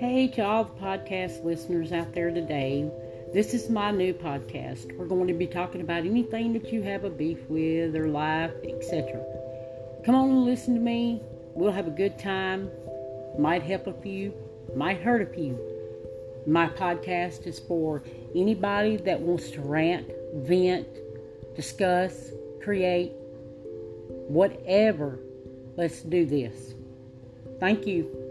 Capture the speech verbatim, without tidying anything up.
Hey, to all the podcast listeners out there today, this is my new podcast. We're going to be talking about anything that you have a beef with or life, et cetera. Come on and listen to me. We'll have a good time. Might help a few, might hurt a few. My podcast is for anybody that wants to rant, vent, discuss, create, whatever. Let's do this. Thank you.